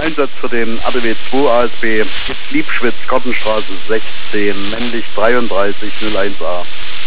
Einsatz für den ADW 2 ASB Liebschwitz, Kortenstraße 16, männlich 33 01A.